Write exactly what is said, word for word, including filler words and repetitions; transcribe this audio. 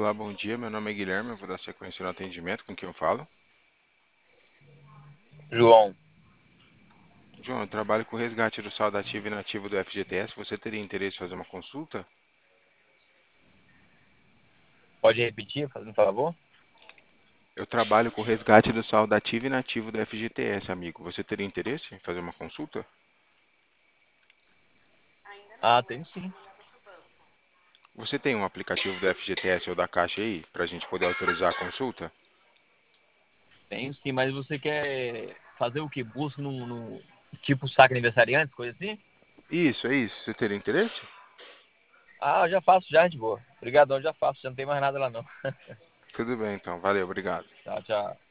Olá, bom dia. Meu nome é Guilherme. Eu vou dar sequência no atendimento. Com quem eu falo? João, João, eu trabalho com o resgate do saldo ativo e inativo do F G T S. Você teria interesse em fazer uma consulta? pode repetir, fazendo favor? Eu trabalho com o resgate do saldo ativo e inativo do F G T S, amigo. Você teria interesse em fazer uma consulta? Ah, tenho sim. Você tem um aplicativo do F G T S ou da Caixa aí para a gente poder autorizar a consulta? Tenho sim, mas você quer fazer o quê? Busca no, no tipo saque aniversariante, coisa assim? Isso, é isso. Você teria interesse? Ah, eu já faço já, de boa. Obrigadão, já faço, já não tem mais nada lá não. Tudo bem, então. Valeu, obrigado. Tchau, tchau.